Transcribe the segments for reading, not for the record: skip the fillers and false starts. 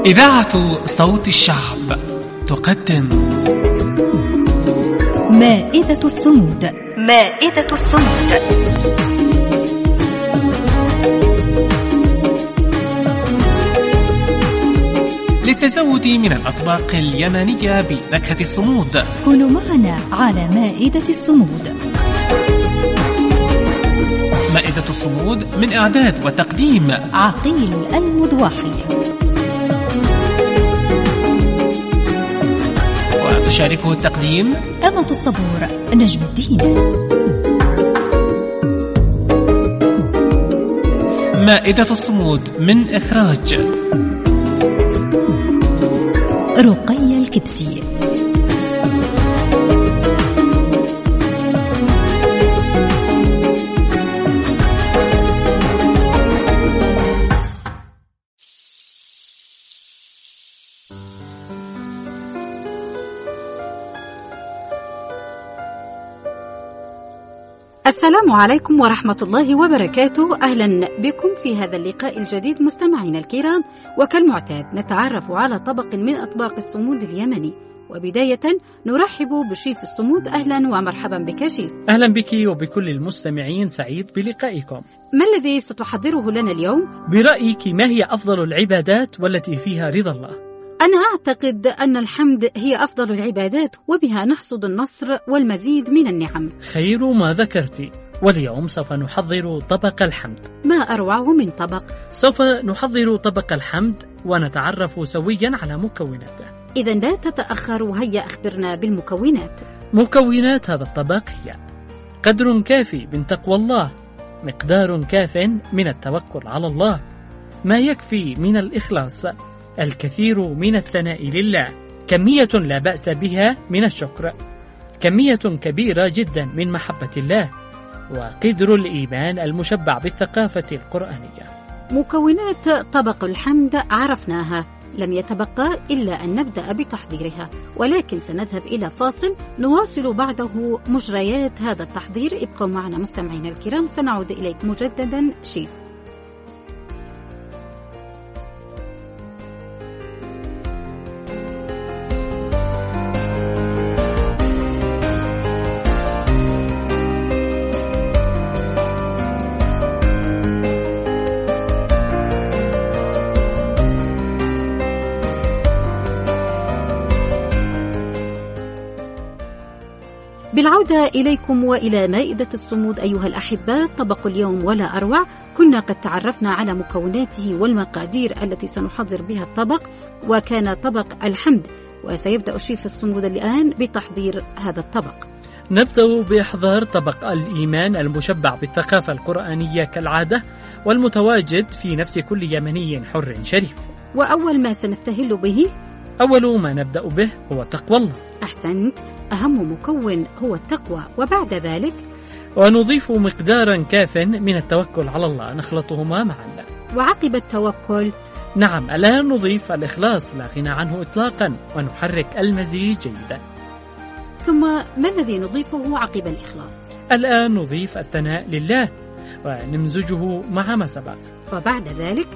إذاعة صوت الشعب تقدم مائدة الصمود. مائدة الصمود. للتزود من الأطباق اليمنية بنكهة الصمود. كونوا معنا على مائدة الصمود. مائدة الصمود من إعداد وتقديم عقيل المضواحي، وتشاركه التقديم أمة الصبور نجم الدين. مائدة الصمود من إخراج رقية الكبسي. السلام عليكم ورحمة الله وبركاته. أهلا بكم في هذا اللقاء الجديد مستمعينا الكرام، وكالمعتاد نتعرف على طبق من أطباق الصمود اليمني. وبداية نرحب بشيف الصمود. أهلا ومرحبا بك شيف. أهلا بك وبكل المستمعين، سعيد بلقائكم. ما الذي ستحضره لنا اليوم؟ برأيك ما هي أفضل العبادات والتي فيها رضا الله؟ أنا أعتقد أن الحمد هي أفضل العبادات، وبها نحصد النصر والمزيد من النعم. خير ما ذكرت. واليوم سوف نحضر طبق الحمد. ما أروع من طبق. سوف نحضر طبق الحمد ونتعرف سويا على مكوناته. إذن لا تتأخر وهيا أخبرنا بالمكونات. مكونات هذا الطبق هي قدر كافي من تقوى الله، مقدار كاف من التوكل على الله، ما يكفي من الإخلاص، الكثير من الثناء لله، كمية لا بأس بها من الشكر، كمية كبيرة جدا من محبة الله، وقدر الإيمان المشبع بالثقافة القرآنية. مكونات طبق الحمد عرفناها، لم يتبقى إلا أن نبدأ بتحضيرها، ولكن سنذهب إلى فاصل نواصل بعده مجريات هذا التحضير. ابقوا معنا مستمعينا الكرام، سنعود إليك مجددا شيف. بالعودة إليكم وإلى مائدة الصمود أيها الأحباء. طبق اليوم ولا أروع. كنا قد تعرفنا على مكوناته والمقادير التي سنحضر بها الطبق، وكان طبق الحمد، وسيبدأ الشيف الصمود الآن بتحضير هذا الطبق. نبدأ بإحضار طبق الإيمان المشبع بالثقافة القرآنية كالعادة، والمتواجد في نفس كل يمني حر شريف. وأول ما سنستهل به، أول ما نبدأ به هو تقوى الله. أحسنت، أهم مكون هو التقوى. وبعد ذلك ونضيف مقدارا كاف من التوكل على الله، نخلطهما معا. وعقب التوكل، نعم، الآن نضيف الإخلاص لا غنى عنه إطلاقا، ونحرك المزيج جيدا. ثم ما الذي نضيفه عقب الإخلاص؟ الآن نضيف الثناء لله ونمزجه مع ما سبق. وبعد ذلك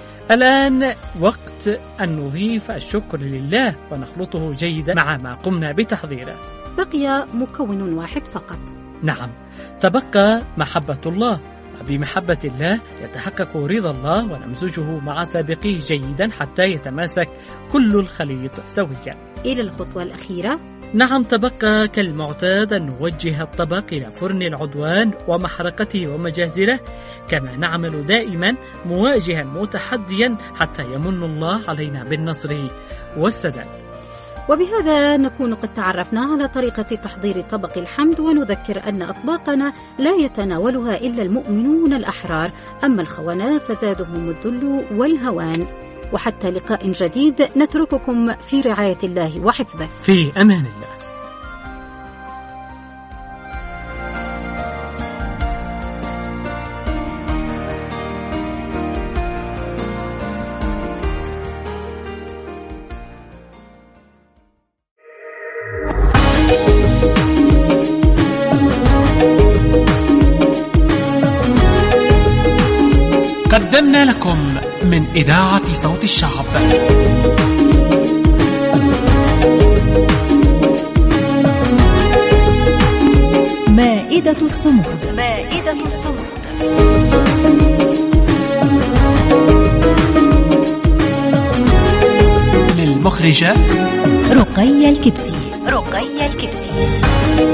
الآن وقت أن نضيف الشكر لله ونخلطه جيدا مع ما قمنا بتحضيره. بقي مكون واحد فقط. نعم، تبقى محبة الله. بمحبة الله يتحقق رضا الله، ونمزجه مع سابقيه جيدا حتى يتماسك كل الخليط سويا. إلى الخطوة الأخيرة. نعم، تبقى كالمعتاد أن نوجه الطبق إلى فرن العدوان ومحرقته ومجازره، كما نعمل دائما، مواجها متحديا حتى يمن الله علينا بالنصر والسداد. وبهذا نكون قد تعرفنا على طريقة تحضير طبق الحمد، ونذكر أن أطباقنا لا يتناولها إلا المؤمنون الأحرار، أما الخونة فزادهم الذل والهوان. وحتى لقاء جديد نترككم في رعاية الله وحفظه. في أمان الله. قدمنا لكم من إذاعة صوت الشعب. مائدة الصمود. مائدة الصمود. للمخرجة رقية الكبسي. رقية الكبسي.